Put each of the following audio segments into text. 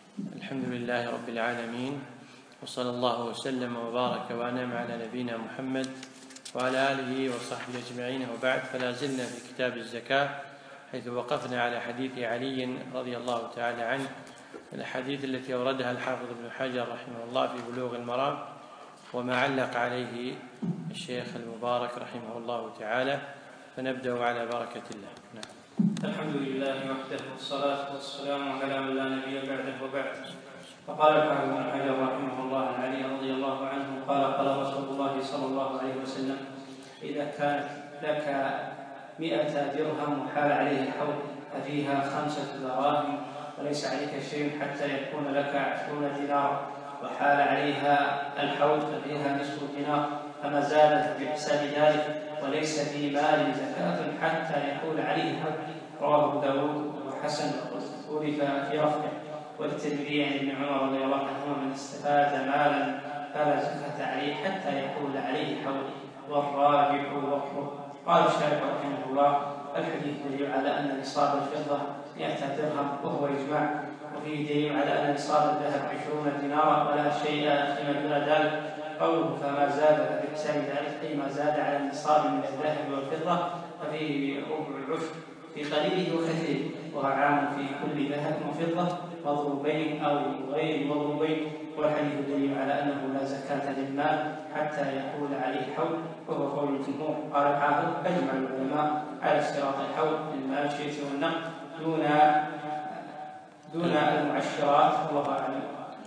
الحمد لله رب العالمين، وصلى الله وسلم وبارك وأنعم على نبينا محمد وعلى آله وصحبه أجمعين، وبعد. فلا زلنا في كتاب الزكاة حيث وقفنا على حديث علي رضي الله تعالى عنه، الأحاديث التي أوردها الحافظ ابن حجر رحمه الله في بلوغ المرام، وما علق عليه الشيخ المبارك رحمه الله تعالى. فنبدأ على بركة الله. نعم. الحمد لله وحده، والصلاة والسلام على من لا نبي بعده وبعد. فقال الحافظ ابن حجر رحمه الله عن علي رضي الله عنه قال رسول الله صلى الله عليه وسلم: إذا كانت لك 100 درهم وحال عليه الحول ففيها 5 دراهم وليس عليك شيء حتى يكون لك 20 دينارا، وحال عليها الحول ففيها نصف دينار، فما زادت بحساب ذلك، وليس في مال زكاة حتى يحول عليه الحول. رواه أبو داود وحسن وأولف في رفعه. والترمذي عن ابن عمر رضي الله عنهما: من استفاد مالا فلا زكاة عليه حتى يحول عليه الحول، والراجح وقفه. قال الشارح رحمه الله: الحديث دليل على أن نصاب الفضة 100 درهم وهو إجماع، وفيه دليل على أن نصاب الذهب 20 دينارا ولا شيء فيما دون ذلك. قوله فما زاد بحساب ذلك أي ما زاد على النصاب من الذهب والفضة ففيه ربع العشر في قليله وكثيره، وهو عام في كل ذهب وفضة مضروبين أو غير مضروبين. والحديث دليل على أنه لا زكاة للمال حتى يحول عليه الحول، وهو قول الجمهور. قال الحافظ: أجمع العلماء على اشتراط الحول للماشية والنقد دون المعشرات، والله أعلم.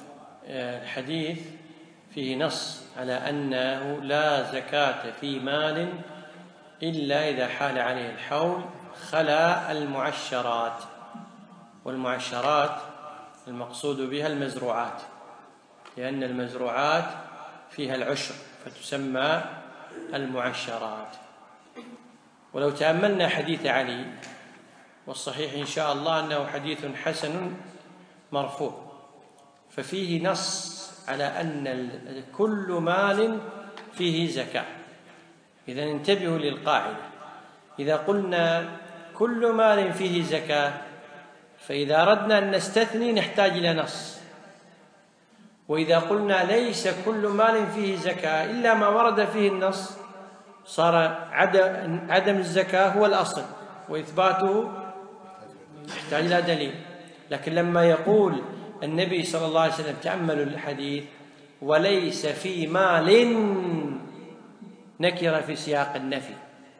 الحديث فيه نص على أنه لا زكاة في مال إلا إذا حال عليه الحول خلا المعشرات، والمعشرات المقصود بها المزروعات، لأن المزروعات فيها العشر فتسمى المعشرات. ولو تأملنا حديث علي، والصحيح إن شاء الله أنه حديث حسن مرفوع، ففيه نص على أن كل مال فيه زكاة. إذن انتبهوا للقاعدة: إذا قلنا كل مال فيه زكاة، فإذا أردنا أن نستثني نحتاج إلى نص. وإذا قلنا ليس كل مال فيه زكاة إلا ما ورد فيه النص، صار عدم الزكاة هو الأصل، وإثباته يحتاج إلى دليل. لكن لما يقول النبي صلى الله عليه وسلم، تأملوا الحديث: وليس في مال، نكر في سياق النفي،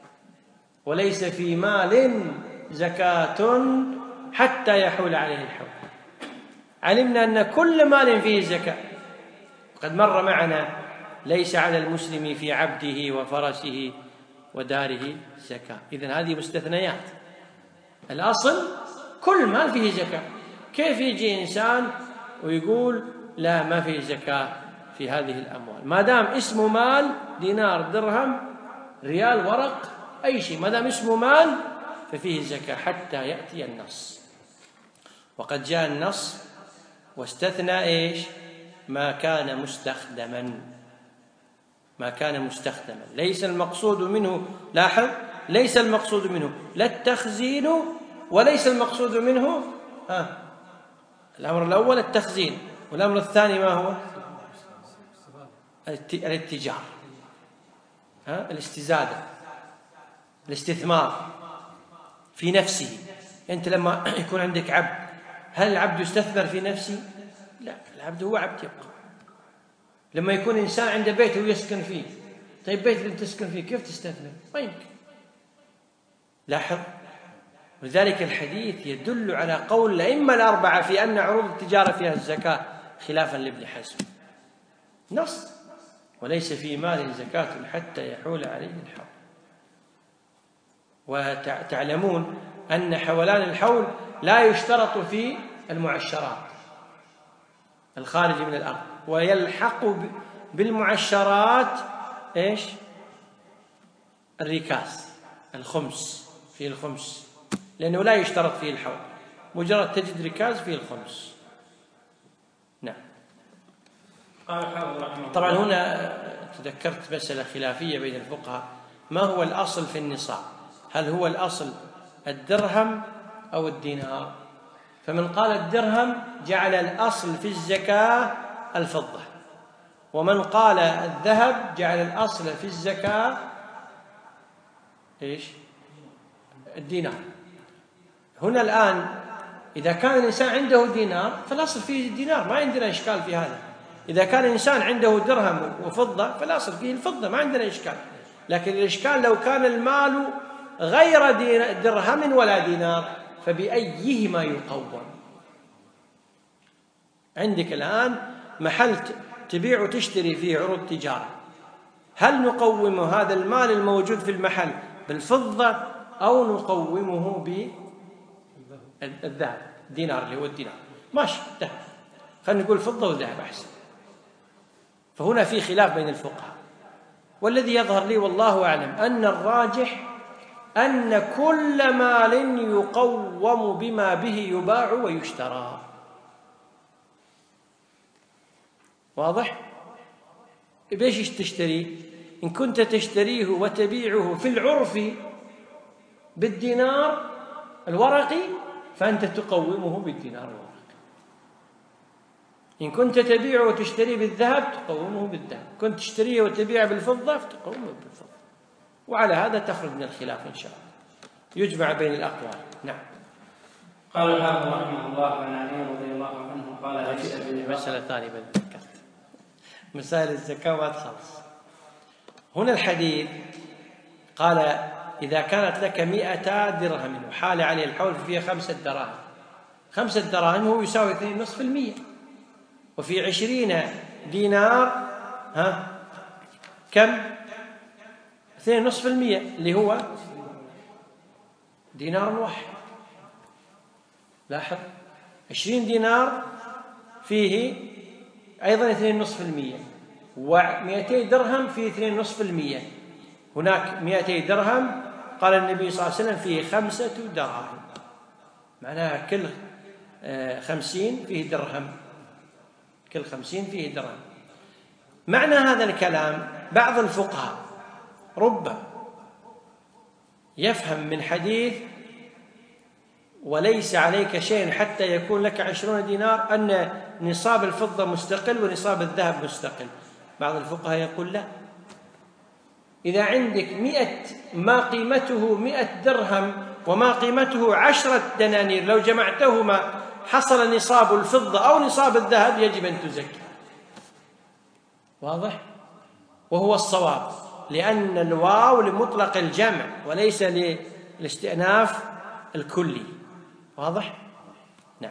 وليس في مال زكاة حتى يحول عليه الحول، علمنا أن كل مال فيه زكاة. وقد مر معنا: ليس على المسلم في عبده وفرسه وداره زكاة. إذن هذه مستثنيات. الأصل كل مال فيه زكاة. كيف يجي إنسان ويقول لا ما فيه زكاة في هذه الأموال؟ ما دام اسمه مال، دينار، درهم، ريال، ورق، أي شيء، ما دام اسمه مال ففيه زكاة حتى يأتي النص. وقد جاء النص واستثنى إيش؟ ما كان مستخدما. ما كان مستخدما ليس المقصود منه، لاحظ، ليس المقصود منه لا التخزين، وليس المقصود منه الأمر الأول التخزين، والأمر الثاني ما هو؟ الاتجار، الاستزادة، الاستثمار في نفسه. أنت لما يكون عندك عبد، هل العبد يستثمر في نفسه؟ لا، العبد هو عبد يبقى. لما يكون إنسان عنده بيت ويسكن فيه، طيب بيت اللي تسكن فيه كيف تستثمر؟ ما يمكن. لاحظ، ولذلك الحديث يدل على قول الأئمة الأربعة في أن عروض التجارة فيها الزكاة، خلافا لابن حزم. نص: وليس في مال زكاة حتى يحول عليه الحول. وتعلمون أن حولان الحول لا يشترط في المعشرات الخارج من الأرض، ويلحق بالمعشرات إيش؟ الركاز، الخمس، فيه الخمس، لأنه لا يشترط فيه الحول، مجرد تجد ركاز فيه الخمس. نعم. طبعا هنا تذكرت مسألة خلافية بين الفقهاء: ما هو الأصل في النصاب؟ هل هو الأصل الدرهم أو الدينار؟ فمن قال الدرهم جعل الأصل في الزكاة الفضة، ومن قال الذهب جعل الأصل في الزكاة إيش؟ الدينار. هنا الآن إذا كان الإنسان عنده دينار فالأصل فيه الدينار، ما عندنا إشكال في هذا. إذا كان الإنسان عنده درهم وفضة فالأصل فيه الفضة، ما عندنا إشكال. لكن الإشكال لو كان المال غير درهم ولا دينار فبأيهما يقوم؟ عندك الآن محل تبيع وتشتري فيه عروض تجارة، هل نقوم هذا المال الموجود في المحل بالفضة أو نقومه بالذهب؟ دينار اللي هو الدينار، ماشي ذهب، خلينا نقول فضة وذهب أحسن. فهنا في خلاف بين الفقهاء، والذي يظهر لي والله أعلم أن الراجح أن كل مال يقوم بما به يباع ويشترى. واضح؟ بيش تشتري؟ إن كنت تشتريه وتبيعه في العرف بالدينار الورقي فأنت تقومه بالدينار الورقي. إن كنت تبيعه وتشتريه بالذهب تقومه بالذهب، كنت تشتريه وتبيعه بالفضة فتقومه بالفضة. وعلى هذا تخرج من الخلاف إن شاء الله، يجمع بين الأقوال. نعم. قال الحافظ رحمه الله عن علي رضي الله عنه قال مسألة ثانية ذكرت مسائل الزكاة ما تخلص. هنا الحديث قال إذا كانت لك 100 درهم وحال عليه الحول فيها 5 دراهم، 5 دراهم هو يساوي 2.5%، وفي 20 دينار كم؟ 2.5% اللي هو دينار واحد. لاحظ 20 دينار فيه أيضا 2.5%، و200 درهم فيه 2.5%. هناك 200 درهم قال النبي صلى الله عليه وسلم فيه 5 دراهم، معناها كل 50 فيه درهم، كل 50 فيه درهم. معنى هذا الكلام بعض الفقهاء ربما يفهم من حديث وليس عليك شيء حتى يكون لك 20 دينار أن نصاب الفضة مستقل ونصاب الذهب مستقل. بعض الفقهاء يقول لا، إذا عندك 100 ما قيمته 100 درهم وما قيمته 10 دنانير لو جمعتهما حصل نصاب الفضة أو نصاب الذهب يجب أن تزكي. واضح؟ وهو الصواب، لأن الواو لمطلق الجمع وليس للاستئناف الكلي. واضح؟ نعم.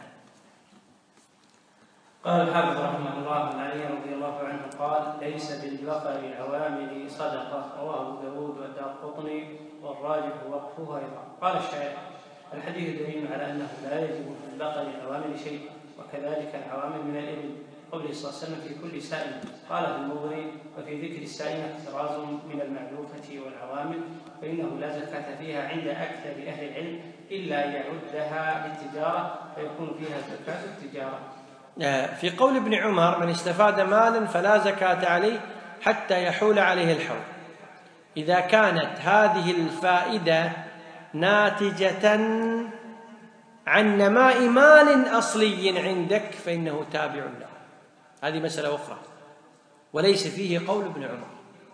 قال الحافظ رحمه الله عن علي رضي الله عنه قال ليس بالبقر عوامل صدقة، رواه أبو داود والدارقطني والراجح وقفه أيضا. قال الشاعر الحديث دليل على أنه لا يجب في البقر عوامل شيء، وكذلك العوامل من الإبل، قوله صلى الله عليه وسلم في كل سائمة. قال في المغني وفي ذكر السائمة احتراز من المعلوفة والعوامل، فإنه لا زكاة فيها عند أكثر أهل العلم إلا يعدها للتجارة فيكون فيها زكاة التجارة. في قول ابن عمر من استفاد مالا فلا زكاة عليه حتى يحول عليه الحول، إذا كانت هذه الفائدة ناتجة عن نماء مال أصلي عندك فإنه تابع له. هذه مسألة أخرى وليس فيه قول ابن عمر،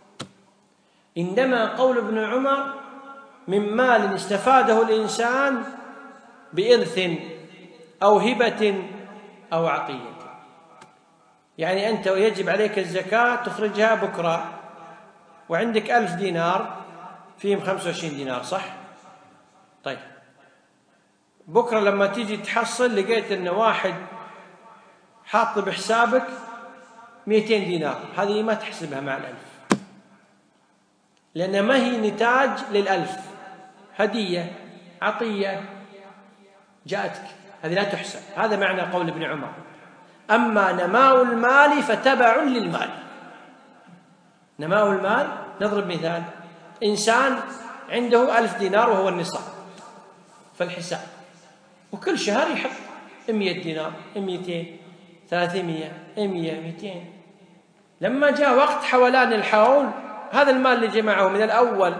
إنما قول ابن عمر من مال استفاده الإنسان بإرث أو هبة أو عطية. يعني أنت يجب عليك الزكاة تخرجها بكرة وعندك 1000 دينار فيهم 25 دينار، صح؟ طيب بكرة لما تيجي تحصل لقيت أن واحد حاط بحسابك 200 دينار، هذه ما تحسبها مع 1000 لأن ما هي نتاج لل1000، هدية عطية جاءتك، هذه لا تحسب. هذا معنى قول ابن عمر. أما نماء المال فتبع للمال. نماء المال نضرب مثال، إنسان عنده 1000 دينار وهو النصاب فالحساب، وكل شهر يحط 100 دينار 200 300 100 200. لما جاء وقت حولان الحول هذا المال اللي جمعه من الأول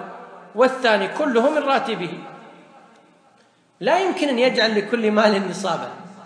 والثاني كله من راتبه، لا يمكن أن يجعل لكل مال نصابا،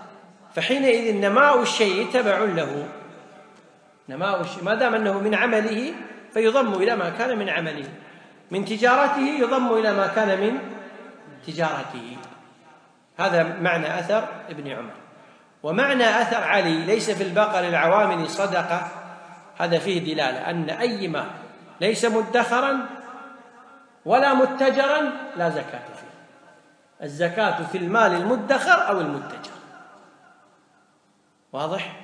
فحينئذ نماء الشيء تبع له، نماء الشيء ما دام أنه من عمله فيضم إلى ما كان من عمله، من تجارته يضم إلى ما كان من تجارته. هذا معنى أثر ابن عمر. ومعنى أثر علي ليس في البقر العوامل صدقة، هذا فيه دلالة أن أي مال ليس مدخرا ولا متجرا لا زكاة فيه. الزكاة في المال المدخر أو المتجر، واضح؟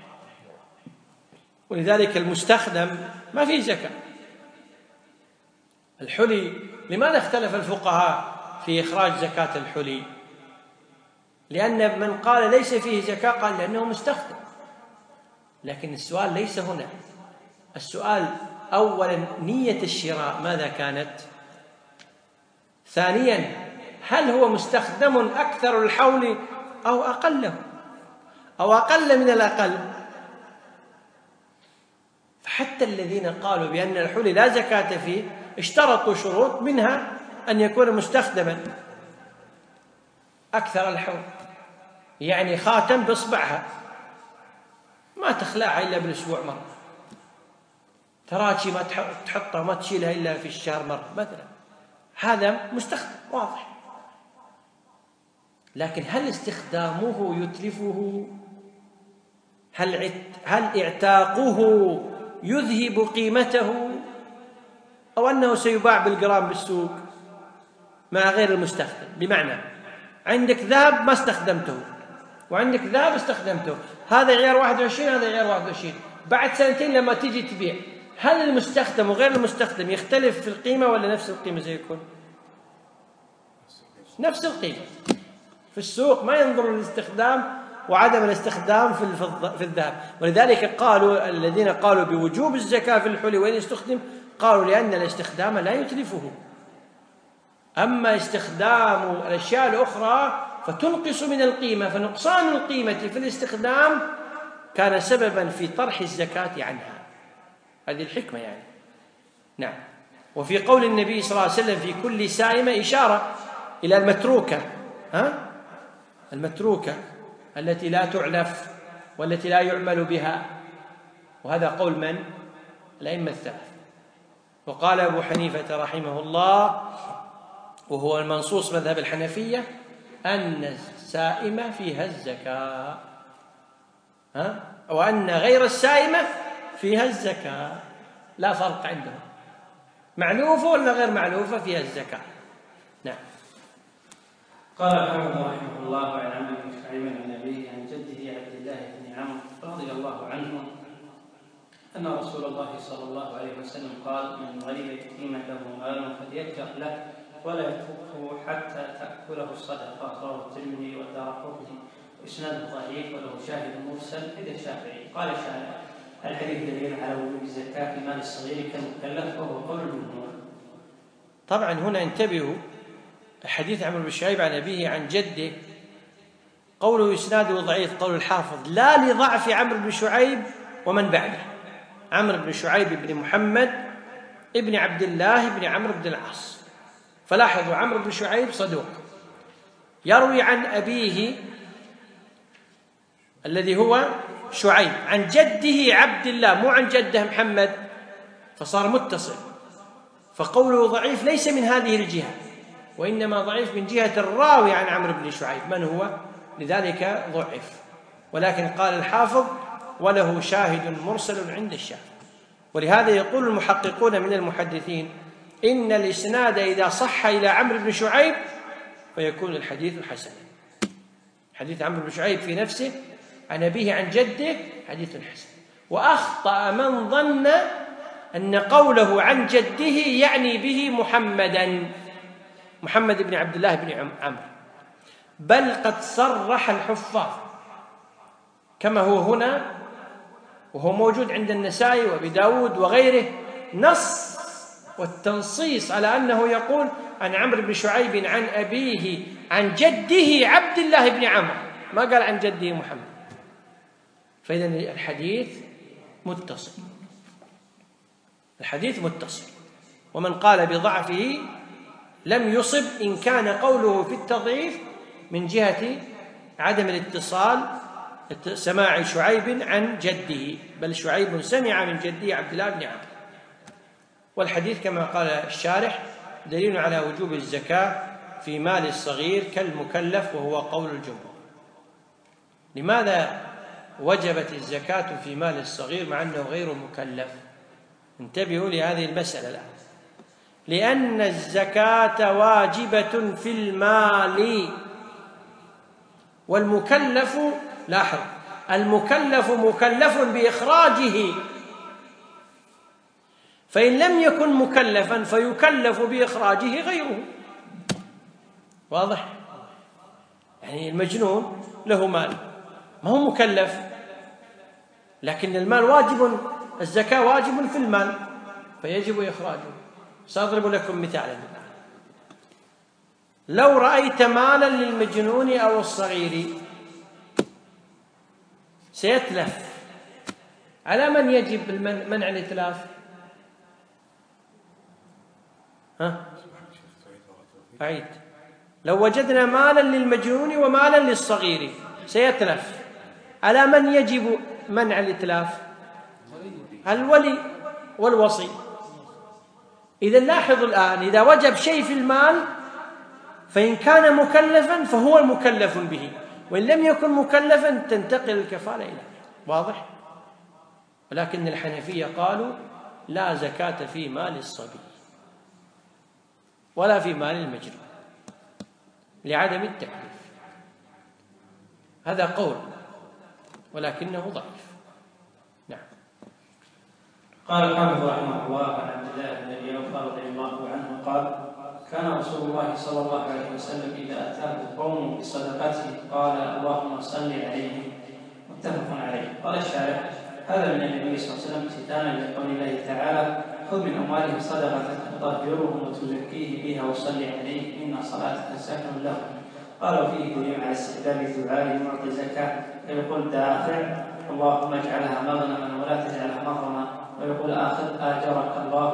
ولذلك المستخدم ما فيه زكاة. الحلي لماذا اختلف الفقهاء في إخراج زكاة الحلي؟ لأن من قال ليس فيه زكاة قال لأنه مستخدم. لكن السؤال ليس هنا، السؤال أولا نية الشراء ماذا كانت؟ ثانيا هل هو مستخدم أكثر الحول أو أقله أو أقل من الأقل؟ فحتى الذين قالوا بأن الحلي لا زكاة فيه اشترطوا شروط، منها أن يكون مستخدما أكثر الحول، يعني خاتم بإصبعها ما تخلعها إلا بالأسبوع مرة، تراتشي ما تحطها ما تشيلها إلا في الشهر مرة مثلا، هذا مستخدم واضح. لكن هل استخدامه يتلفه؟ هل اعتاقه يذهب قيمته، أو أنه سيباع بالجرام بالسوق مع غير المستخدم؟ بمعنى عندك ذهب ما استخدمته وعندك ذهب استخدمته، هذا عيار 21 هذا عيار 21، بعد سنتين لما تيجي تبيع هل المستخدم وغير المستخدم يختلف في القيمة ولا نفس القيمة سيكون؟ نفس القيمة. في السوق ما ينظر للاستخدام وعدم الاستخدام في الذهب. ولذلك قالوا الذين قالوا بوجوب الزكاة في الحلي وإن يستخدم، قالوا لأن الاستخدام لا يتلفه، أما استخدام الأشياء الأخرى فتنقص من القيمة، فنقصان القيمة في الاستخدام كان سببا في طرح الزكاة عنها. هذه الحكمة يعني. نعم. وفي قول النبي صلى الله عليه وسلم في كل سائمة إشارة إلى المتروكة، المتروكة التي لا تعلف والتي لا يعمل بها، وهذا قول من؟ الأئمة الثلاثة. وقال أبو حنيفة رحمه الله وهو المنصوص مذهب الحنفية أن السائمة فيها الزكاة، وأن غير السائمة فيها الزكاة، لا فرق عندهم، معلوفة ولا غير معلوفة فيها الزكاة. نعم. قال الحافظ رحمه الله عن عمرو بن شعيب عن أبيه عن جده عبد الله بن عمرو رضي الله عنه أن رسول الله صلى الله عليه وسلم قال: من غرب يتيما له مال فليتق له ولا يتركه حتى تأكله الصدقة. رواه الترمذي والدارقطني وإسناده ضعيف وله شاهد مرسل إلى الشافعي. قال الشافعي: الحديث دليل على وجوب الزكاة في مال الصغير كالمكلف، وهو قول الجمهور. طبعا هنا انتبهوا، حديث عمرو بن شعيب عن أبيه عن جده قوله إسناده ضعيف، قول الحافظ لا لضعف عمرو بن شعيب ومن بعده، عمرو بن شعيب بن محمد ابن عبد الله بن عمرو بن العاص. فلاحظوا عمرو بن شعيب صدوق يروي عن أبيه الذي هو شعيب عن جده عبد الله، مو عن جده محمد، فصار متصل. فقوله ضعيف ليس من هذه الجهة، وإنما ضعيف من جهة الراوي عن عمرو بن شعيب من هو، لذلك ضعف. ولكن قال الحافظ وله شاهد مرسل عند الشافعي. ولهذا يقول المحققون من المحدثين إن الإسناد إذا صح إلى عمرو بن شعيب فيكون الحديث حسنا. حديث عمرو بن شعيب في نفسه عن أبيه عن جده حديث حسن. وأخطأ من ظن أن قوله عن جده يعني به محمد بن عبد الله بن عمرو، بل قد صرح الحفاظ كما هو هنا، وهو موجود عند النسائي وأبي داود وغيره، نص والتنصيص على أنه يقول عن عمرو بن شعيب عن أبيه عن جده عبد الله بن عمرو، ما قال عن جده محمد. فإذا الحديث متصل، ومن قال بضعفه لم يصب إن كان قوله في التضعيف من جهة عدم الاتصال سماع شعيب عن جده، بل شعيب سمع من جده عبد الله بن عمرو. والحديث كما قال الشارح دليل على وجوب الزكاة في مال الصغير كالمكلف، وهو قول الجمهور. لماذا وجبت الزكاة في مال الصغير مع أنه غير مكلف؟ انتبهوا لهذه المسألة الآن. لأن الزكاة واجبة في المال، والمكلف، لاحظ، المكلف مكلف بإخراجه، فإن لم يكن مكلفا فيكلف بإخراجه غيره. واضح؟ يعني المجنون له مال ما هو مكلف، لكن المال واجب، الزكاة واجب في المال فيجب إخراجه. سأضرب لكم مثالا. لو رأيت مالا للمجنون أو الصغير سيتلف، على من يجب منع الإتلاف؟ أعيد. لو وجدنا مالا للمجنون ومالا للصغير سيتلف، على من يجب منع الإتلاف؟ الولي والوصي. إذا لاحظوا الآن، إذا وجب شيء في المال فإن كان مكلفا فهو مكلف به، وإن لم يكن مكلفا تنتقل الكفالة إليه. واضح؟ ولكن الحنفية قالوا لا زكاة في مال الصبي ولا في مال المجنون لعدم التكليف. هذا قول ولكنه ضعيف. نعم. قال الحافظ رحمه الله عن عبد الله بن ابي اوفى رضي الله عنه قال: كان رسول الله صلى الله عليه وسلم اذا اتاه قوم بصدقته قال: اللهم صل عليهم. متفق عليه. قال الشارح: هذا من النبي صلى الله عليه وسلم امتثالا لقول الله تعالى: خذ من اموالهم صدقه تطهرهم وتزكيه بها وصل عليهم ان صلاتك سكن لهم. قال: وفيه دليل على استحباب الدعاء معطي الزكاه، فيقول دافع: اللهم اجعلها مغنما ولا تجعلها مغرما، ويقول آخر: آجرك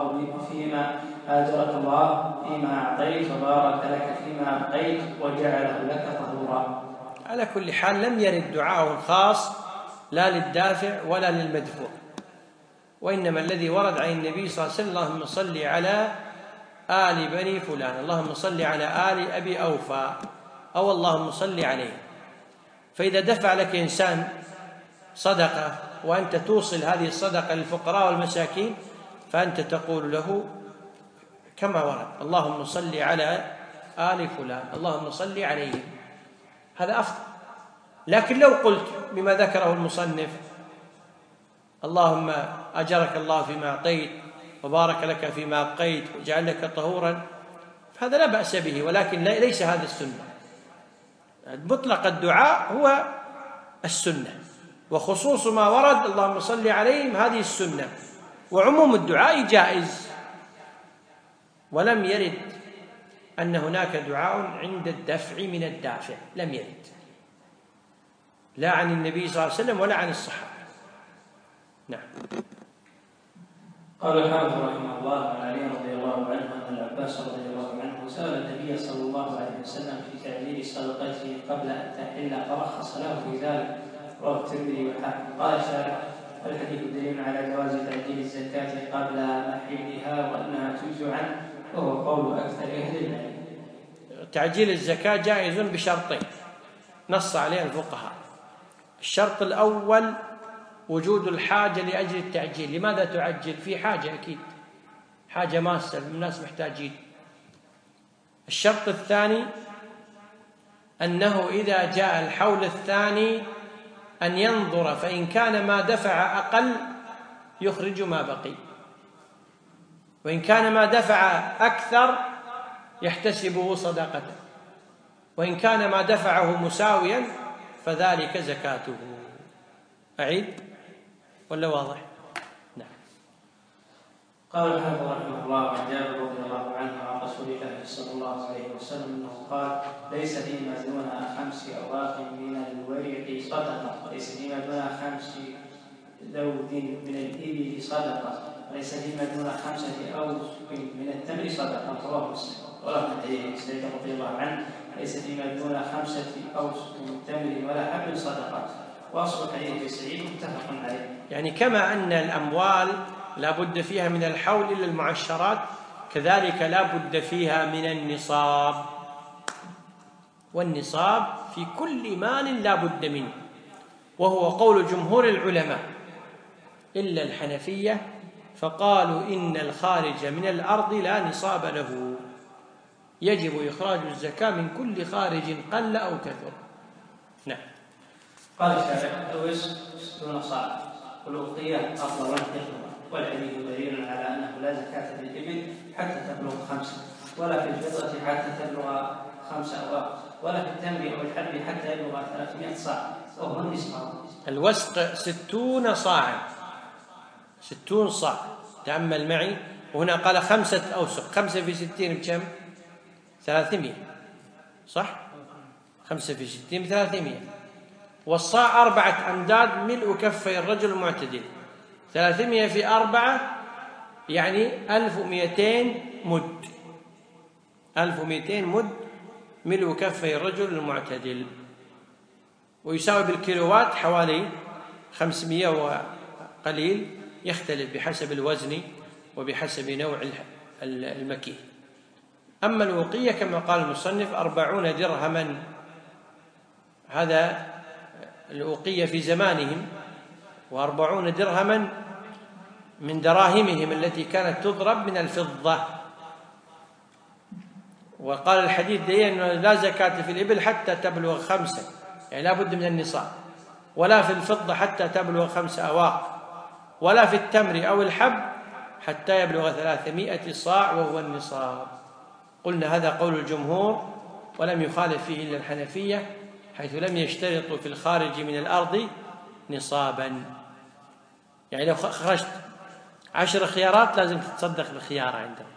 الله فيما أعطيت وبارك لك فيما أبقيت وجعله لك طهورا. على كل حال لم يرد دعاء خاص لا للدافع ولا للمدفوع، وإنما الذي ورد عن النبي صلى الله عليه وسلم: اللهم صل على آل بني فلان، اللهم صل على آل أبي أوفى، أو اللهم صل عليه. فإذا دفع لك إنسان صدقة وأنت توصل هذه الصدقة للفقراء والمساكين فأنت تقول له كما ورد: اللهم صل على آل فلان، اللهم صل عليهم. هذا أفضل. لكن لو قلت بما ذكره المصنف: اللهم أجرك الله فيما أعطيت وبارك لك فيما أبقيت وجعل لك طهورا، فهذا لا بأس به، ولكن ليس هذا السنة. مطلق الدعاء هو السنة، وخصوص ما ورد اللهم صل عليهم هذه السنة، وعموم الدعاء جائز. ولم يرد أن هناك دعاء عند الدفع من الدافع، لم يرد، لا عن النبي صلى الله عليه وسلم ولا عن الصحابة. نعم. قال الحافظ رحمه الله عن علي رضي الله عنه أن العباس رضي الله عنه سأل النبي صلى الله عليه وسلم في تعجيل صدقته قبل أن تحل فرخص له في ذلك، رواه الترمذي والحاكم. قال الشارح: الحديث دليل على جواز تعجيل الزكاة قبل محلها وأنها تجزي عنه، وهو قول أكثر أهل العلم. تعجيل الزكاة جائز بشرطين نص عليه الفقهاء. الشرط الأول وجود الحاجة لأجل التعجيل. لماذا تعجل؟ في حاجة، أكيد حاجة ماسة، الناس محتاجين. الشرط الثاني أنه إذا جاء الحول الثاني أن ينظر، فإن كان ما دفع أقل يخرج ما بقي، وإن كان ما دفع أكثر يحتسبه صدقة، وإن كان ما دفعه مساويا فذلك زكاته. أعيد ولا واضح؟ نعم. قال الحافظ رحمه الله عن جابر رضي الله عنه عن رسول الله صلى الله عليه وسلم أنه قال: ليس فيما دون 5 أواق من الورع صدقة، وليس فيما دون 5 ذود من الإبل صدقة، وليس فيما دون 5 أوسق من التمر صدقة. رواه مسلم. ولفظ حديث سعيد رضي الله عنه: ليس فيما دون 5 أوسق من تمر ولا حبل صدقة. وأصل الحديث في سعيد متفق عليه. يعني كما أن الأموال لا بد فيها من الحول إلى المعشرات، كذلك لا بد فيها من النصاب، والنصاب في كل مال لا بد منه، وهو قول جمهور العلماء إلا الحنفية، فقالوا إن الخارج من الأرض لا نصاب له، يجب إخراج الزكاة من كل خارج قل أو كثر. نعم. قال الشافعي: الوسق 60 صاع، والأضحية أفضل والحكمة، والحديث دليل على أنه لا زكاة في الإبل حتى تبلغ 5، ولا في الفضة حتى تبلغ 5 أواق، ولا في التمر أو الحلب حتى يبلغ 300 صاع، وهو النصاب. الوسق 60 صاعا، 60 صاع. تأمل معي، وهنا قال 5 أوسق، 5 في 60 بكم؟ 300، صح؟ 5 في 60 ب300. والصاع 4 أمداد ملء كفي الرجل المعتدل، 300 في 4 يعني 1200 مد، 1200 مد ملء كفي الرجل المعتدل، ويساوي بالكيلوات حوالي 500 وقليل، يختلف بحسب الوزن وبحسب نوع المكيل. أما الوقية كما قال المصنف 40 درهما، هذا الوقية في زمانهم، و40 درهما من دراهمهم التي كانت تضرب من الفضة. وقال الحديث دليل أنه لا زكاة في الإبل حتى تبلغ 5، يعني لا بد من النصاب، ولا في الفضة حتى تبلغ 5 أواق، ولا في التمر أو الحب حتى يبلغ 300 صاع وهو النصاب. قلنا هذا قول الجمهور، ولم يخالف فيه إلا الحنفية، حيث لم يشترطوا في الخارج من الأرض نصابا. يعني لو خرجت 10 خيارات لازم تتصدق بخيار عندك،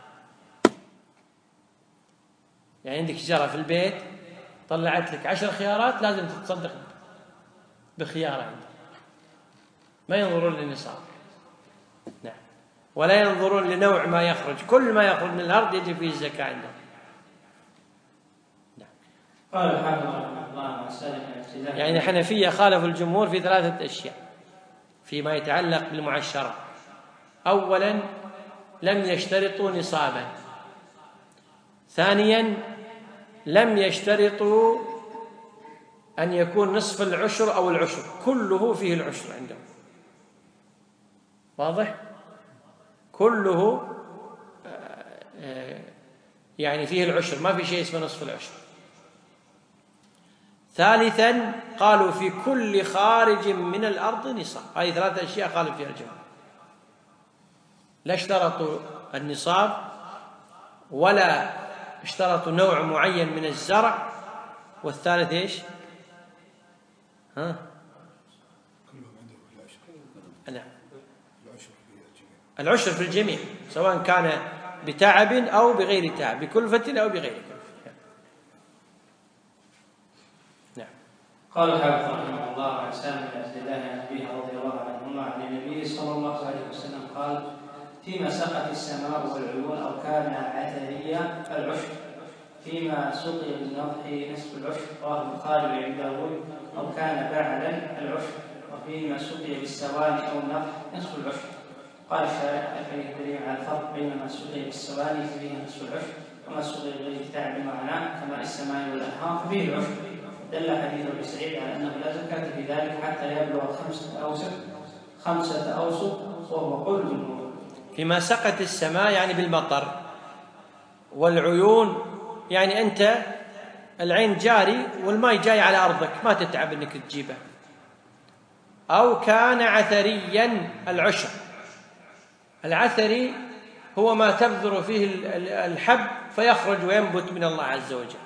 يعني عندك شجرة في البيت طلعت لك 10 خيارات لازم تتصدق بخيار عندك، ما ينظرون للنصاب. نعم. ولا ينظرون لنوع ما يخرج، كل ما يخرج من الأرض يجب فيه الزكاة عندهم. نعم. قال الحافظ رحمه الله: يعني الحنفية خالفوا الجمهور في 3 أشياء فيما يتعلق بالمعشرة. أولا لم يشترطوا نصابا، ثانيا لم يشترطوا أن يكون نصف العشر أو العشر، كله فيه العشر عندهم، واضح؟ كله يعني فيه العشر، ما في شيء اسمه نصف العشر. ثالثا قالوا في كل خارج من الأرض نصاب. هذه 3 أشياء قالوا فيها الجمهور، لا اشترطوا النصاب، ولا اشترطوا نوع معين من الزرع، والثالث ايش؟ العشر في الجميع، سواء كان بتعب أو بغير تعب، بكلفة أو بغير كلفة. نعم. قال الحافظ رحمه الله: عن سالم بن عبد الله عن أبيه رضي الله عنهما عن النبي صلى الله عليه وسلم قال: فيما سقت السماء والعيون أو كان عثريا العشر، فيما سقي بالنضح نصف العشر، رواه البخاري وابن داود، أو كان بعلا العشر، وفيما سقي بالسواني أو النضح نصف العشر. قال الشارح: الحديث دليل على الفرق بين ما سقي بالسواني فيه نصف العشر، وما سقي بغير تعب معناه كماء السماء والأنهار فيه العشر. دل حديث ابي سعيد على أنه لا زكاة في ذلك حتى يبلغ 5 أوسق، وهو قول الجمهور. فيما سقت السماء يعني بالمطر، والعيون يعني أنت العين جاري والماء جاي على أرضك ما تتعب أنك تجيبه. أو كان عثريا العشر، العثري هو ما تبذر فيه الحب فيخرج وينبت من الله عز وجل.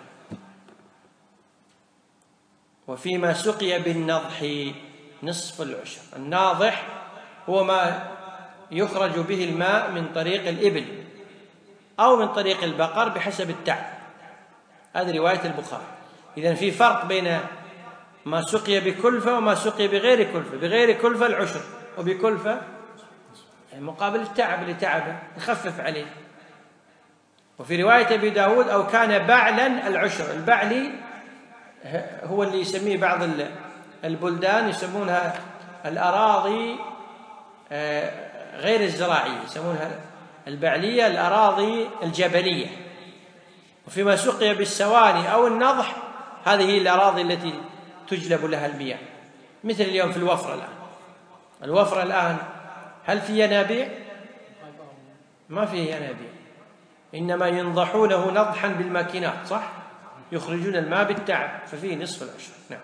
وفيما سقي بالنضح نصف العشر، الناضح هو ما يخرج به الماء من طريق الإبل أو من طريق البقر بحسب التعب. هذه رواية البخاري. إذن في فرق بين ما سقي بكلفة وما سقي بغير كلفة. بغير كلفة العشر، وبكلفة مقابل التعب اللي تعبه يخفف عليه. وفي رواية أبي داود أو كان بعلا العشر، البعلي هو اللي يسميه بعض البلدان يسمونها الأراضي غير الزراعية، يسمونها البعلية، الأراضي الجبلية. وفيما سقي بالسواني أو النضح هذه هي الأراضي التي تجلب لها المياه، مثل اليوم في الوفرة الآن هل في ينابيع؟ ما فيه ينابيع، إنما ينضحونه نضحا بالماكينات، صح؟ يخرجون الماء بالتعب، ففيه نصف العشر. نعم.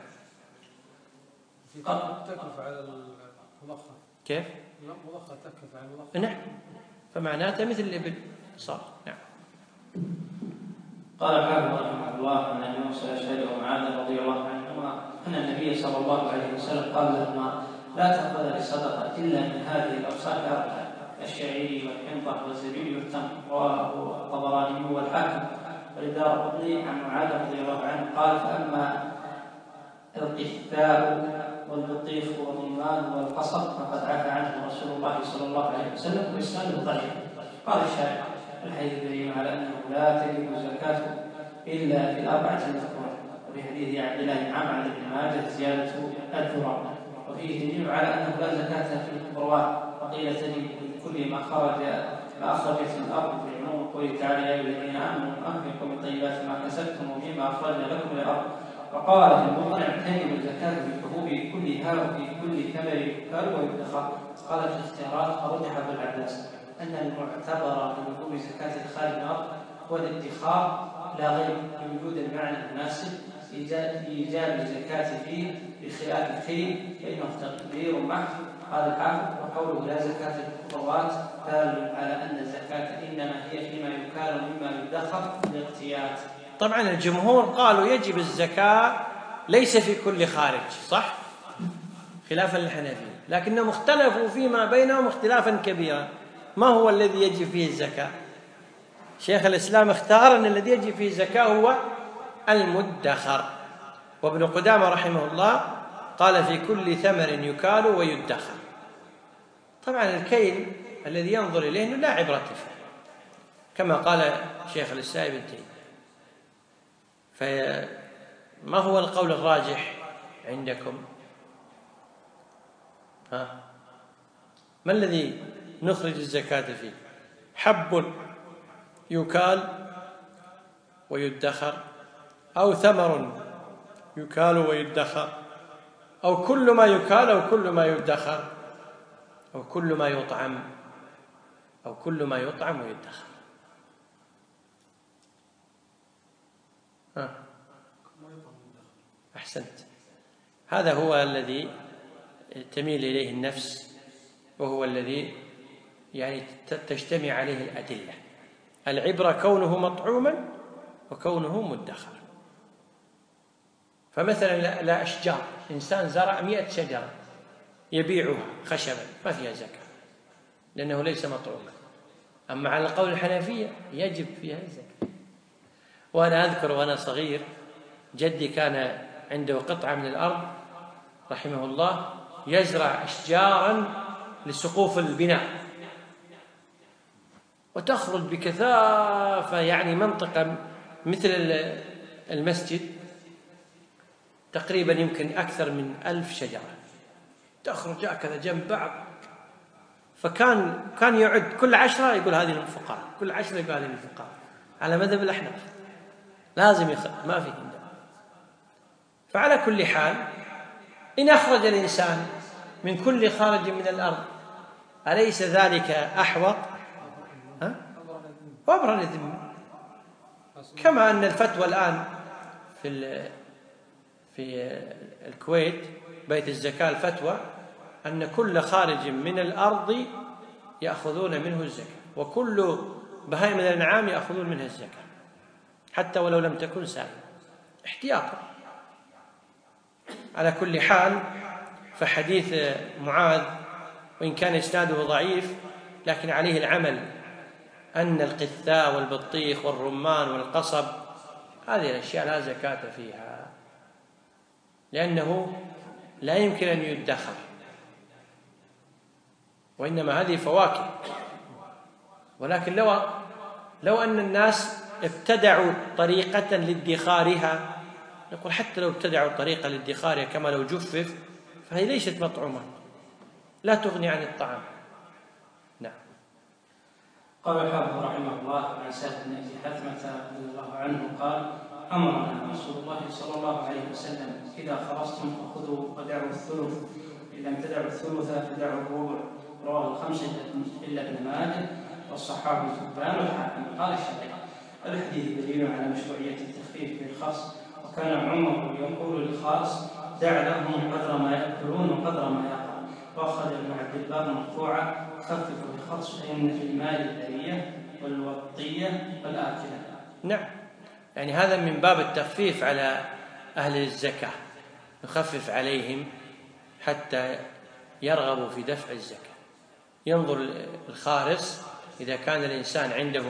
تكلف على المضخة. كيف؟ المضخة تكلف على المضخة. نعم، فمعناته مثل الإبل صار. نعم. قال الحافظ رحمه الله أن النبي موسى أشهد ومعاذ رضي الله عنهما أن النبي صلى الله عليه وسلم قال لهما: لا تأخذ الصدقة إلا من هذه الأوساخ الأربعة: الشعير والحنطة والزبيب والتمر. رواه الطبراني والحاكم. وللدارقطني عن معاذ رضي الله عنه قال: فأما القثاء والبطيخ والرمان والقصب فقد عفى عنه رسول الله صلى الله عليه وسلم وإسناده ضعيف. قال الشارع: الحديث دليل على أنه لا تجب الزكاة إلا في الأربعة المذكورة. وفي حديث عبد الله بن عمرو عن ابن ماجه زيادة الذرة. وفيه دليل على أنه لا زكاة في الخضروات، وقيل تجب كل ما أخرجت من الأرض في عموم قوله تعالى: يا أيها الذين آمنوا أنفقوا من طيبات ما كسبتم ومما أخرجنا لكم من الأرض. وقال في المطلع: تجب الزكاة في الحبوب كلها وفي كل ثمر يؤكل ويدخر. قال في الاختيارات: فرجح ابن العباس أن المعتبر في وجوب زكاة إدخال الأرض هو الادخار لا غير، بوجود المعنى المناسب إيجاب الزكاة فيه بخلاف الكيل فإنه تقدير محض. قال الحافظ: وقوله لا زكاة في الخضروات دال على أن الزكاة إنما هي فيما يكال مما يدخر بالاغتيات. طبعا الجمهور قالوا يجب الزكاة ليس في كل خارج، صح؟ خلافا للحنفية، لكنهم اختلفوا فيما بينهم اختلافا كبيرا. ما هو الذي يجب فيه الزكاة؟ شيخ الإسلام اختار أن الذي يجب فيه الزكاة هو المدخر، وابن قدامة رحمه الله قال في كل ثمر يكال ويدخر. طبعا الكيل الذي ينظر إليه أنه لا عبرة فيه، كما قال شيخ الإسلام ابن تيمية. فما هو القول الراجح عندكم؟ ما الذي نخرج الزكاة فيه؟ حب يكال ويدخر، أو ثمر يكال ويدخر، أو كل ما يكال، أو كل ما يدخر، أو كل ما يطعم، أو كل ما يطعم ويدخر؟ أحسنت، هذا هو الذي تميل إليه النفس، وهو الذي يعني تجتمع عليه الأدلة. العبرة كونه مطعوما وكونه مدخر. فمثلا لا أشجار، إنسان زرع 100 شجرة يبيعها خشبا ما فيها زكاة لأنه ليس مطعوما. أما على القول الحنفية يجب فيها الزكاة. وأنا أذكر وأنا صغير جدي كان عنده قطعة من الأرض رحمه الله يزرع أشجارا لسقوف البناء، وتخرج بكثافة، يعني منطقة مثل المسجد تقريبا يمكن أكثر من 1000 شجرة تخرج هكذا جنب بعض. فكان يعد كل 10 يقول هذه للفقراء، كل 10 يقول هذه للفقراء، على مذهب الأحناف لازم ما في هنا. فعلى كل حال إن أخرج الإنسان من كل خارج من الأرض أليس ذلك أحوط؟ وأبرأ للذمة. كما أن الفتوى الآن في الكويت بيت الزكاة الفتوى أن كل خارج من الأرض يأخذون منه الزكاة، وكل بهائم الأنعام يأخذون منها الزكاة حتى ولو لم تكن سائمة احتياطا. على كل حال فحديث معاذ وإن كان إسناده ضعيف لكن عليه العمل، أن القثاء والبطيخ والرمان والقصب هذه الأشياء لا زكاة فيها، لأنه لا يمكن أن يدخر، وإنما هذه فواكه. ولكن لو أن الناس ابتدعوا طريقة لادخارها نقول حتى لو ابتدعوا طريقة لادخارها كما لو جفف فهي ليست مطعومة، لا تغني عن الطعام. نعم. قال الحافظ رحمه الله عن سهل بن ابي حثمة رضي الله عنه قال: امرنا رسول الله صلى الله عليه وسلم: اذا خرجتم فخذوا ودعوا الثلث، ان لم تدعوا الثلث فدعوا الربع. رواه الخمسة الا ابن ماجه والصحابي الحبان والحاكم. قال الشافعي: الحديث دليل على مشروعية التخفيف بالخاص، وكان عمر يقول للخاص: دع لهم قدر ما يأكلون وقدر ما يقع. وأخذ ابن عبد البر مرفوعا: خففوا بالخصم فإن في المال البرية والوطية والآكلة. نعم، يعني هذا من باب التخفيف على أهل الزكاة، نخفف عليهم حتى يرغبوا في دفع الزكاة. ينظر الخارص إذا كان الإنسان عنده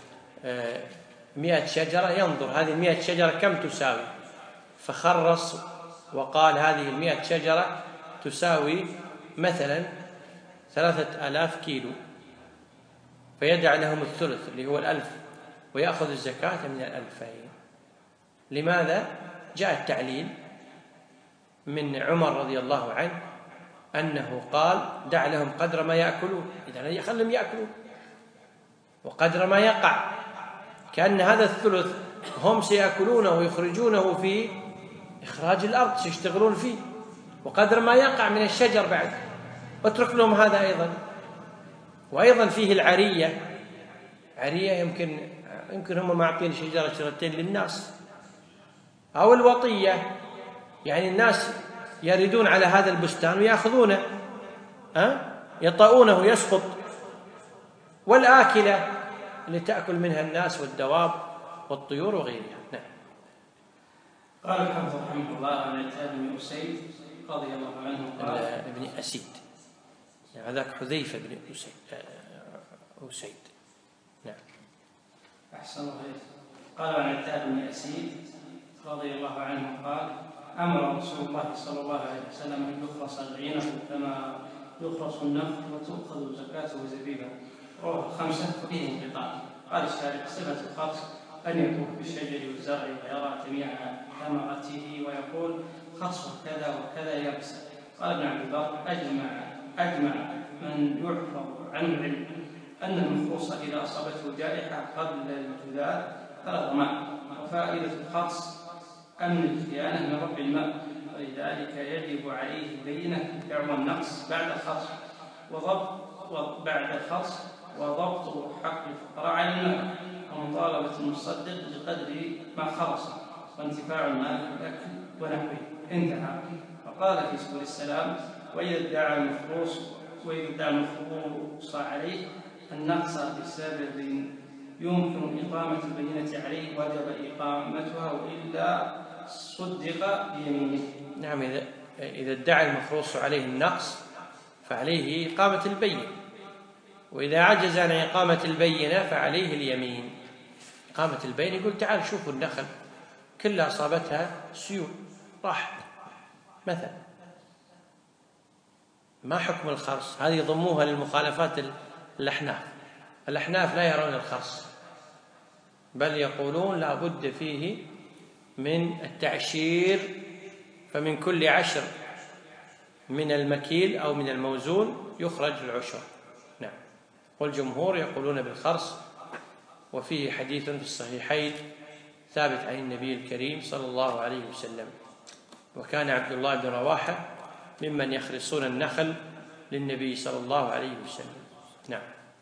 100 شجرة، ينظر هذه 100 شجرة كم تساوي، فخرص وقال هذه 100 شجرة تساوي مثلا 3000 كيلو، فيدع لهم الثلث اللي هو 1000 ويأخذ الزكاة من 2000. لماذا؟ جاء التعليل من عمر رضي الله عنه أنه قال: دع لهم قدر ما يأكلون، إذا خلهم يأكلون، وقدر ما يقع، كأن هذا الثلث هم سيأكلونه ويخرجونه في إخراج الأرض، سيشتغلون فيه، وقدر ما يقع من الشجر بعد، واترك لهم هذا أيضا. وأيضا فيه العرية، عرية يمكن هم معطين شجرتين للناس، أو الوطية، يعني الناس يردون على هذا البستان ويأخذونه، يطؤونه يسقط، والآكلة اللي تأكل منها الناس والدواب والطيور وغيرها. نعم. قال الحافظ رحمه الله عن عتاب بن أسيد رضي الله عنه قال: ابن أسيد، يعني هذاك حذيفة بن أسيد. نعم. أحسن الله. قال عن عتاب بن أسيد رضي الله عنه قال: أمر رسول الله صلى الله عليه وسلم أن يخرص العنب كما يخرص النخل وتؤخذ زكاته زبيبا. رواه الخمسة وفيه انقطاع. قال الشارع: صفة الخرص أن يطوف بالشجر والزرع ويرى جميع ثمرته ويقول: خرص كذا وكذا يابسا. قال ابن عبد البر: أجمع من يحفظ عنه العلم أن المخروص إذا أصابته جائحة قبل الجذاذ فلا ضمان، وفائدة الخرص أمن الخيانة من رب الماء، ولذلك يجب عليه البينة دعوى النقص بعد الخرص وضبط حق الفقراء على المال، ومطالبة المصدق بقدر ما خرص، وانتفاع المال بالأكل ونحوه. انتهى. وقال في سبل السلام: وإذا ادعى المخروص عليه النقص بسبب يمكن إقامة البينة عليه وجب إقامتها، وإلا صدق بيمينه. نعم، إذا ادعى المخروص عليه النقص فعليه إقامة البينة، وإذا عجز عن إقامة البينة فعليه اليمين. إقامة البينة يقول: تعال شوفوا النخل كلها أصابتها سيول راحت مثلا. ما حكم الخرص؟ هذه ضموها للمخالفات الأحناف لا يرون الخرص، بل يقولون لا بد فيه من التعشير، فمن كل 10 من المكيل أو من الموزون يخرج العشر. نعم. والجمهور يقولون بالخرص، وفيه حديث في الصحيحين ثابت عن النبي الكريم صلى الله عليه وسلم: وكان عبد الله بن رواحة ممن يخرصون النخل للنبي صلى الله عليه وسلم. نعم.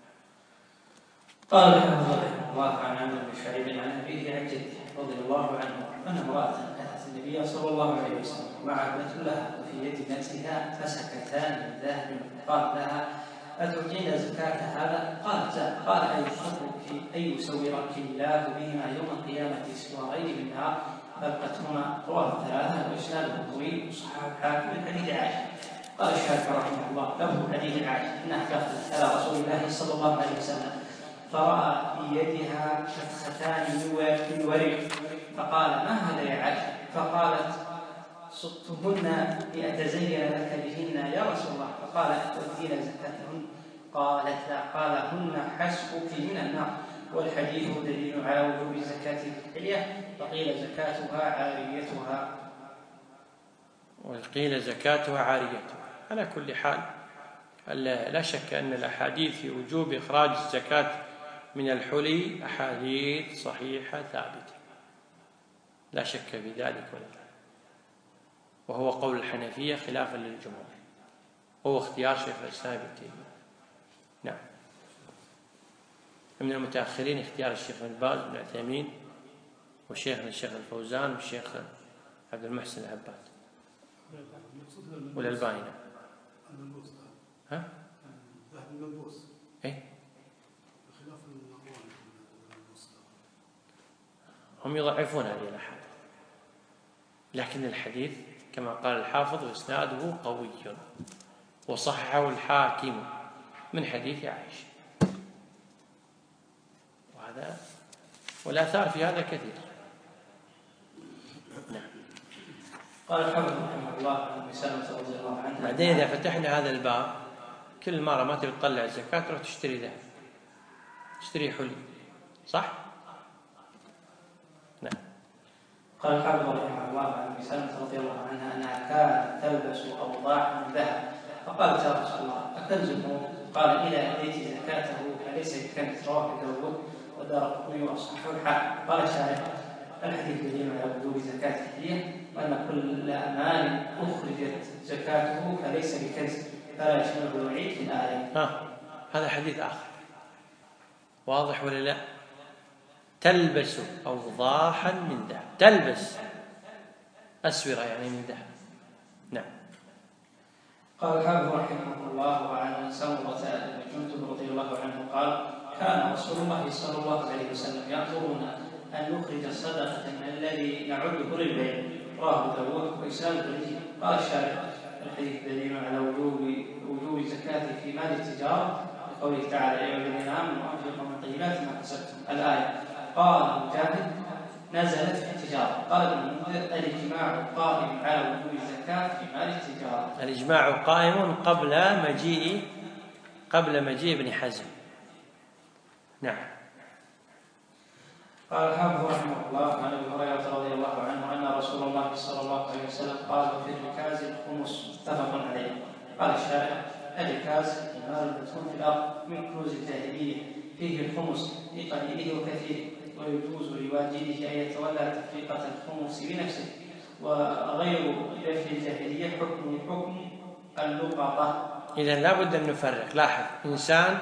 قال الحافظ رحمه الله عن عمرو بن شعيب عن أبيه عن جده رضي الله عنه أن امرأة أتت النبي صلى الله عليه وسلم ومعها ابنة لها وفي يد ابنتها فسكتان من ذهب، قال لها: أتعطين زكاة هذا؟ قالت: لا. قال: أي يسورك الله بهما يوم القيامة سوارين من نار فبقتهما. رواه الثلاثة وإسناده طويل وصححه الحاكم من حديث عائشة. قال الشافعي رحمه الله: له حديث عائشة أنها دخلت على رسول الله صلى الله عليه وسلم فرأى في يدها نفختان من ورق، فقال: ما هذا يا عائشة؟ فقالت: صدتهن لأتزين لك بهن يا رسول الله. فقال: أتؤدين زكاتهن؟ قالت: لا. قال: هن حسبك من النار. والحديث دليل على وجوب زكاة الحلية، فقيل زكاتها عاريتها. وقيل زكاتها عاريتها. على كل حال لا شك أن الأحاديث في وجوب إخراج الزكاة من الحلي أحاديث صحيحة ثابتة، لا شك في ذلك وهو قول الحنفية خلافا للجمهور، هو اختيار شيخ الإسلام ابن تيمية. نعم. من المتأخرين اختيار الشيخ ابن باز بن عثيمين وشيخنا الشيخ الفوزان والشيخ عبد المحسن العباد والألباني. ها؟ إيه؟ هم يضعفون هذه الأحاديث، لكن الحديث كما قال الحافظ وإسناده قوي، وصححه الحاكم من حديث عائشة، وهذا والآثار في هذا كثير. نعم. قال الحافظ رحمه الله عن سلمة رضي الله عنها. بعدين إذا فتحنا هذا الباب كل مرة ما تبي تطلع الزكاة تروح تشتري ذهب، تشتري حلي، صح؟ نعم. قال الحافظ رحمه الله عن سلمة رضي الله عنها أنها كانت تلبس أوضاعا من ذهب، فقالت يا رسول الله أكنزه؟ قال إذا أديت زكاته فليس بكنز. رواه داود والدارقطني وأصححه الحاكم. قال الشارح الحديث دليل على وجوب زكاة الحلية، وأن كل مال أخرجت زكاته فليس بكنز، فلا يشمله الوعيد في الآية. هذا حديث آخر واضح ولا لا؟ تلبس أوضاحا من ذهب، تلبس أسورة يعني من ذهب. نعم. قال الحافظ رحمه الله وعن سمرة بن جندب رضي الله عنه قال كان رسول الله صلى الله عليه وسلم يأمرنا أن نخرج الصدقة من الذي نعده للبيع. رواه داود وإسناده جيد. قال الشارح الحديث دليل على وجوب الزكاة في مال التجارة، لقوله تعالى يا أيها الذين آمنوا أنفقوا من طيبات ما كسبتم الآية. قال مجاهد نزلت في التجارة. قال ابن المنذر الإجماع قائم على وجوب الزكاة في مال التجارة. الإجماع قائم قبل مجيء ابن حزم. نعم. قال الحافظ رحمه الله عن ابي هريره رضي الله عنه ان رسول الله صلى الله عليه وسلم قال في الركاز الخمس، متفق عليه. قال الشارع الركاز المال المدفون في الارض من كنوز الجاهليه، فيه الخمس لقليله وكثيره، ويجوز لواجده ان يتولى تفريقه الخمس بنفسه، وغير دفع الجاهليه حكم اللقطه. إذن لا بد أن نفرق. لاحظ، إنسان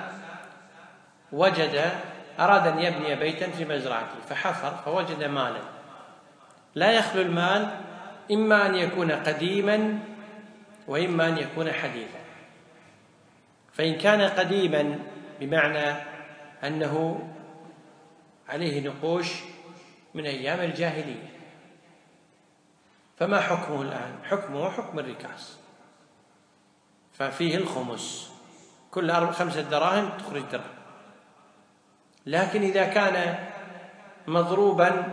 أراد أن يبني بيتا في مزرعته فحفر فوجد مالا، لا يخلو المال إما أن يكون قديما وإما أن يكون حديثا. فإن كان قديما بمعنى أنه عليه نقوش من أيام الجاهلية، فما حكمه الآن؟ حكمه حكم الركاز، ففيه الخمس، كل 5 دراهم تخرج درهم. لكن إذا كان مضروبا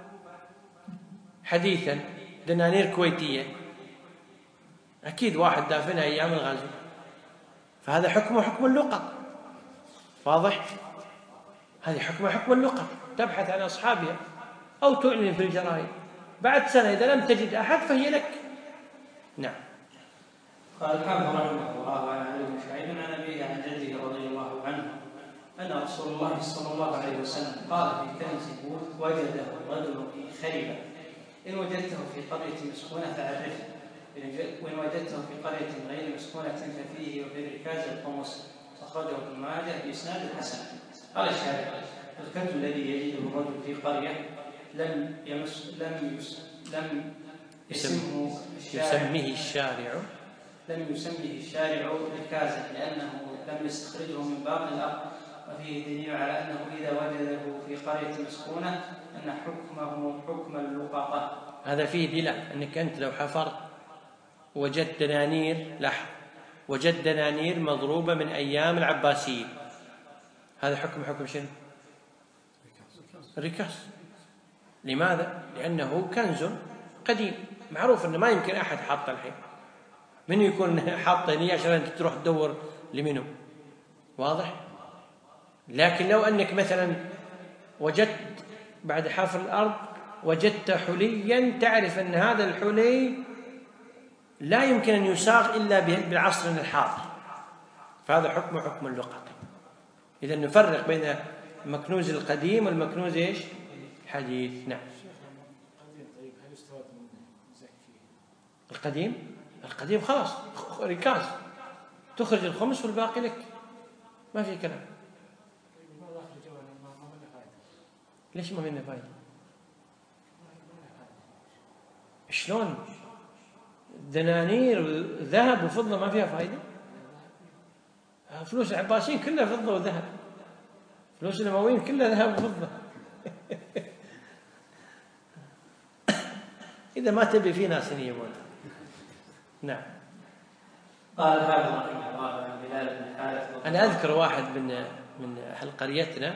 حديثا دنانير كويتية، أكيد واحد دافنها أيام الغزو، فهذا حكمه حكم اللقط. واضح؟ هذه حكم اللقط، تبحث عن أصحابها أو تعلن في الجرائد، بعد سنة إذا لم تجد أحد فهي لك. نعم. قال الحافظ رحمه الله عن علي بن شعيب عن أبيه عن جده رضي الله عنه أن رسول الله صلى الله عليه وسلم قال في كنز وجده الرجل في خيبة، إن وجدته في قرية مسكونة فعرفه، وإن وجدته في قرية غير مسكونة ففيه وفي الركاز الخمس. أخرجه ابن ماجه بإسناد حسن. قال الشارع الكنز الذي يجده الرجل في قرية لم يسميه الشارع ركازا، لأنه لم يستخرجه من باطن الأرض، وفيه دليل على أنه إذا وجده في قرية مسكونة أن حكمه حكم اللقطة. هذا فيه دليل أنك أنت لو حفرت وجدت دنانير مضروبة من أيام العباسيين، هذا حكم شنو؟ الركاز. لماذا؟ لأنه كنز قديم معروف أنه ما يمكن أحد حاطه الحين، من يكون حاطه هنا عشان أنت تروح تدور لمنه. واضح؟ لكن لو أنك مثلا وجدت بعد حفر الأرض وجدت حليا تعرف أن هذا الحلي لا يمكن أن يساغ إلا بعصرنا الحاضر، فهذا حكم اللقطة. إذا نفرق بين المكنوز القديم والمكنوز إيش؟ حديث. نعم. القديم خلاص ركاز، تخرج الخمس والباقي لك، ما في كلام. ليش ما فينا فايدة؟ شلون؟ دنانير ذهب وفضة ما فيها فايدة؟ فلوس العباسيين كلها فضة وذهب، فلوس الأمويين كلها ذهب وفضة. إذا ما تبي في ناس يبون. نعم. قال الحافظ رحمه الله عن بلال بن حارث. أنا أذكر واحد من أهل قريتنا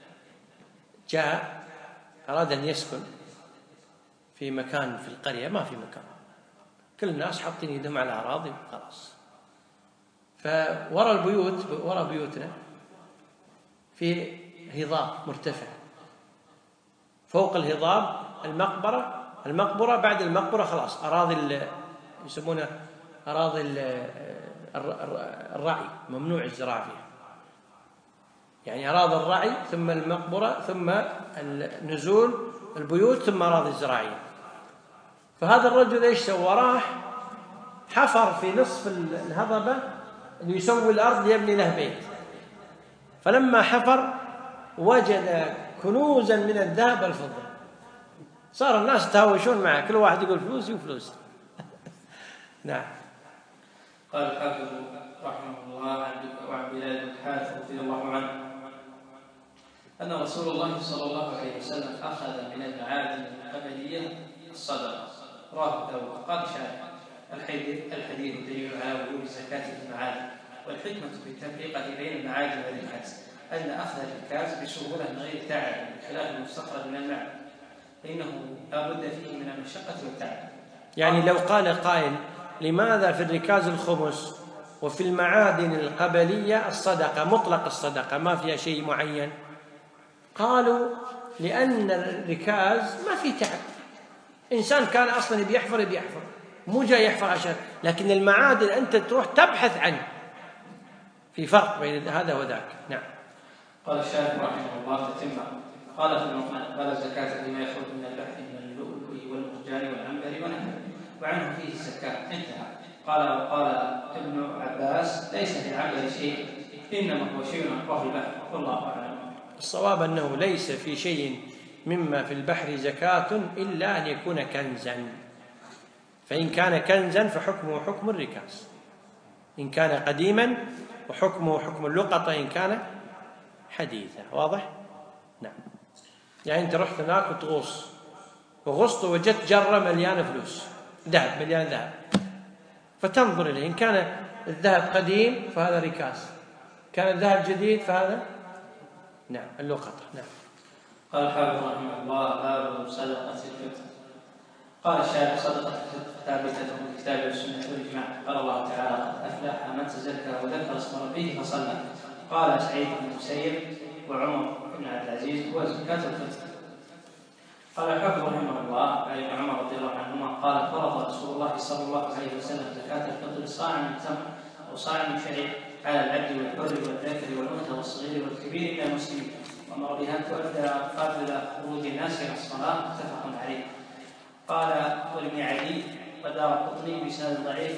جاء أراد أن يسكن في مكان في القرية، ما في مكان، كل الناس حاطين يدهم على أراضي خلاص. فورا البيوت، ورا بيوتنا في هضاب مرتفع، فوق الهضاب المقبرة، بعد المقبرة خلاص أراضي يسمونها أراضي الرعي، ممنوع الزراعة فيها، يعني أراضي الرعي ثم المقبرة ثم النزول البيوت ثم أراضي الزراعية. فهذا الرجل إيش سوى؟ راح حفر في نصف الهضبة اللي يسوي الأرض ليبني له بيت، فلما حفر وجد كنوزا من الذهب والفضة، صار الناس يتهاوشون معه، كل واحد يقول فلوسي وفلوسي. نعم. قال الحافظ رحمه الله عن بلال بن حارث رضي الله عنه أن رسول الله صلى الله عليه وسلم أخذ من المعادن القبلية الصدقة. رواه داود. قال شارح: الحديث دليل على وجوب الزكاة في المعادن، والحكمة في التفرقة بين المعادن والركاز أن أخذ الركاز بسهولة من غير تعب، بخلاف المستخرج من المعدن فإنه لا بد فيه من المشقة والتعب. يعني لو قال قائل: لماذا في الركاز الخمس وفي المعادن القبلية الصدقة، مطلق الصدقة ما فيها شيء معين؟ قالوا: لأن الركاز ما في تعب، إنسان كان أصلا بيحفر مو جاي يحفر عشان، لكن المعادن أنت تروح تبحث عنه، في فرق بين هذا وذاك. نعم. قال الشارح رحمه الله تتمة: قال ابن عثمان: ولا زكاة فيما يخرج من البحر من اللؤلؤ والمرجان والعنبر ونحوه، وعنه فيه الزكاة. انتهى. وقال ابن عباس: ليس في العنبر شيء، إنما هو شيء أقوى في البحر، والله أعلم. الصواب أنه ليس في شيء مما في البحر زكاة إلا أن يكون كنزا، فإن كان كنزا فحكمه حكم الركاز، إن كان قديما وحكمه حكم اللقطة إن كان حديثا. واضح؟ نعم. يعني أنت رحت هناك وتغوص، وغصت ووجدت جرة مليانة فلوس ذهب، مليان ذهب، فتنظر إليه، إن كان الذهب قديم فهذا ركاز، كان الذهب جديد فهذا نعم اللقطة. نعم. قال الحافظ رحمه الله: باب صدقة الفطر. قال الشارع: صدقة الفطر ثابتة في الكتاب والسنة والإجماع. قال الله تعالى: قد أفلح من تزكى وذكر اسم ربه فصلى. قال سعيد بن المسيب وعمر بن عبد العزيز: هو زكاة الفطر. قال الحافظ رحمه الله عن ابن عمر رضي الله عنهما قال: فرض رسول الله صلى الله عليه وسلم زكاة الفطر صاع من تمر أو صاع من شعير على العبد والحر والذكر والأنثى والصغير والكبير إلى المسلمين، وأمر بها أن تؤدى قبل خروج الناس إلى الصلاة. متفق عليه. قال ولابن عدي ودارقطني بسند ضعيف: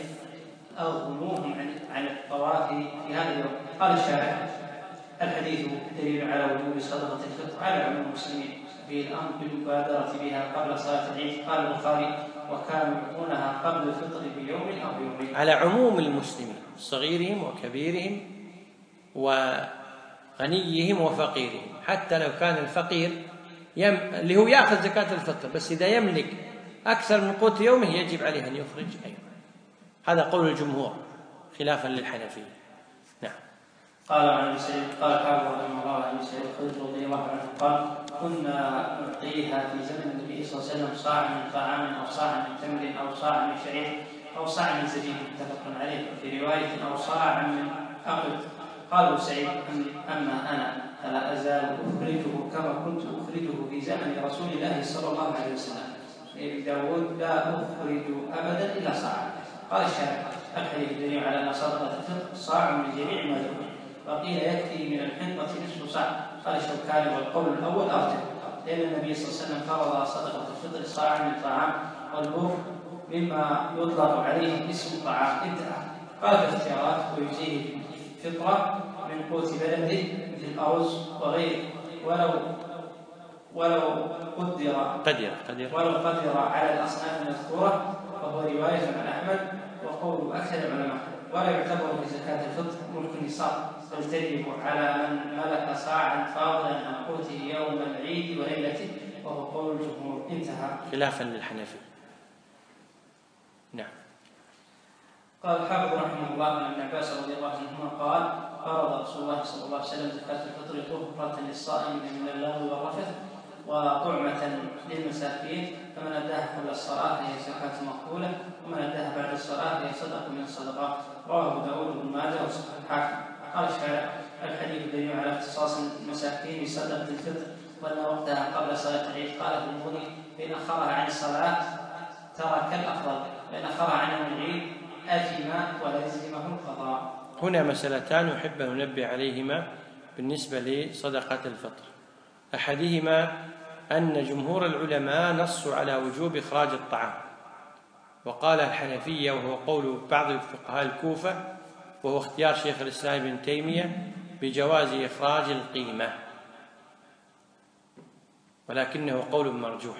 أغنوهم عن الطواف في هذا اليوم. قال الشارع: الحديث دليل على وجوب صدقة الفطر على عموم المسلمين، به الأمر بالمبادرة بها قبل صلاة العيد. قال البخاري: وكانوا يعطونها قبل الفطر بيوم أو يومين. على عموم المسلمين، صغيرهم وكبيرهم وغنيهم وفقيرهم، حتى لو كان الفقير اللي هو يأخذ زكاة الفطر، بس إذا يملك أكثر من قوت يومه يجب عليه أن يخرج أيضا. هذا قول الجمهور خلافا للحنفية. نعم. قال عن سعيد قال الحافظ رحمه الله عن سعيد الخدري رضي الله عنه قال: كنا نعطيها في زمن النبي صلى الله عليه وسلم صاعا من طعام أو صاعا من تمر أو صاعا من شعير أو صاعا من زبيب. متفق عليه. في رواية: أو صاعا من أقد قال أبو سعيد: أما أنا فلا أزال أخرجه كما كنت أخرجه في زمن رسول الله صلى الله عليه وسلم. ابن داود: لا أخرج أبدا إلا صاعا. قال الشارح: الحديث دليل على أن صدقة الفطر صاع من جميع ما ذكر، وقيل يكفي من الحنطة نصف صاع. قال الشوكاني: والقول الأول أرجح، لأن النبي صلى الله عليه وسلم فرض صدقة الفطر صاعا من طعام، والبر مما يطلق عليه اسم طعام. انتهى. قال في الاختيارات: ويجزيه فطرة من قوت بلده مثل الأرز وغيره، ولو قدر على الأصناف المذكورة، وهو رواية عن أحمد وقول أكثر العلماء. ولا يعتبر في زكاة الفطر ملك النصاب، بل تجب على من ملك صاعا فاضلا عن قوته يوم العيد وليلته، وهو قول الجمهور. انتهى. خلافا للحنفي. نعم. قال الحافظ رحمه الله عن ابن عباس رضي الله عنهما قال: فرض رسول الله صلى الله عليه وسلم زكاة الفطر طهرة للصائم من اللغو والرفث وطعمة للمساكين، فمن أداها قبل الصلاة هي زكاة مقبولة، ومن أداها بعد الصلاة هي صدقة من الصدقات. رواه أبو داود بن ماجه وصححه الحاكم. قال الشارع: الحديث دليل على اختصاص المساكين بصدقة الفطر، وأن وقتها قبل صلاة العيد. قال ابن المغني: فإن أخرها عن الصلاة ترك الأفضل، فإن أخرها عن يوم العيد أثم ولزمه القضاء. هنا مسألتان أحب أن ننبه عليهما بالنسبة لصدقة الفطر. أحدهما أن جمهور العلماء نصوا على وجوب إخراج الطعام، وقال الحنفية وهو قول بعض فقهاء الكوفة وهو اختيار شيخ الإسلام ابن تيمية بجواز إخراج القيمة، ولكنه قول مرجوح.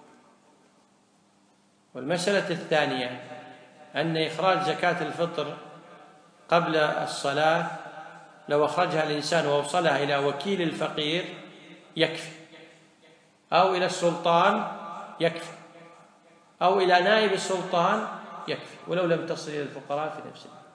والمسألة الثانية أن إخراج زكاة الفطر قبل الصلاة لو أخرجها الإنسان ووصلها إلى وكيل الفقير يكفي، أو إلى السلطان يكفي، أو إلى نائب السلطان يكفي، ولو لم تصل إلى الفقراء في نفس الوقت.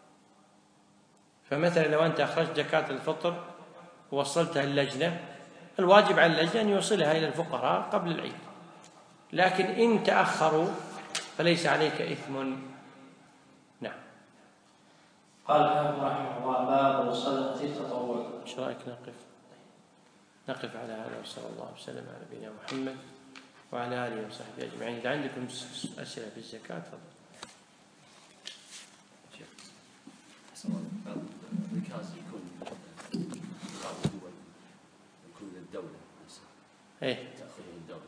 فمثلا لو أنت أخرجت زكاة الفطر ووصلتها اللجنة، الواجب على اللجنة أن يوصلها إلى الفقراء قبل العيد، لكن إن تأخروا فليس عليك إثم. نعم. قال الحافظ رحمه الله: باب صدقة التطوع. ايش رايك نقف على هذا، وصلى الله وسلم على نبينا محمد وعلى اله وصحبه اجمعين. اذا عندكم اسئله في الزكاه تفضل. الركاز يكون للدوله نفسها. تاخذه الدوله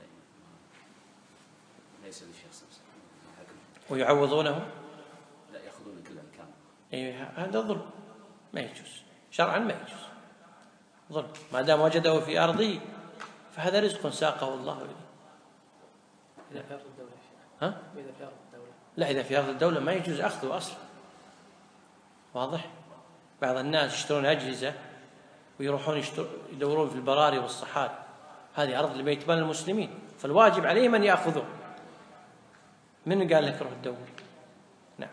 ليس للشخص نفسه. ويعوضونه؟ لا، ياخذون كل الكامل. هذا ظلم، ما يجوز شرعا، ما يجوز ظلم. ما دام وجده في أرضه فهذا رزق ساقه الله إليه. إذا في أرض الدولة. ها؟ إذا في أرض الدولة. لا، إذا في أرض الدولة ما يجوز أخذه أصلا. واضح؟ بعض الناس يشترون أجهزة ويروحون يدورون في البراري والصحاري، هذه أرض لبيت مال المسلمين، فالواجب عليهم أن يأخذوه. من قال لك روح تدور؟ نعم.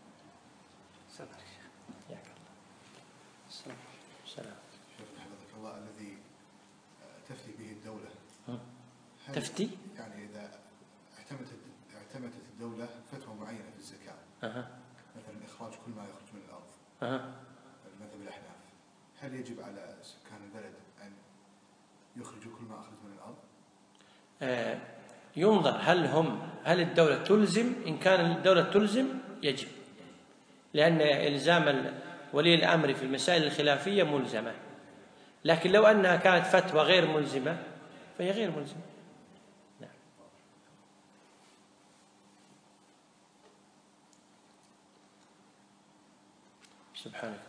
السلام. حفظك الله. الذي تفتي به الدولة تفتي؟ يعني إذا اعتمدت الدولة فتوى معينة في الزكاة، مثلا إخراج كل ما يخرج من الأرض، المذهب الأحناف، هل يجب على سكان البلد أن يخرجوا كل ما أخرج من الأرض؟ ينظر هل الدولة تلزم. إن كان الدولة تلزم يجب، لأن إلزام ولي الأمر في المسائل الخلافية ملزمة، لكن لو أنها كانت فتوى غير ملزمة فهي غير ملزمة. نعم. سبحانك.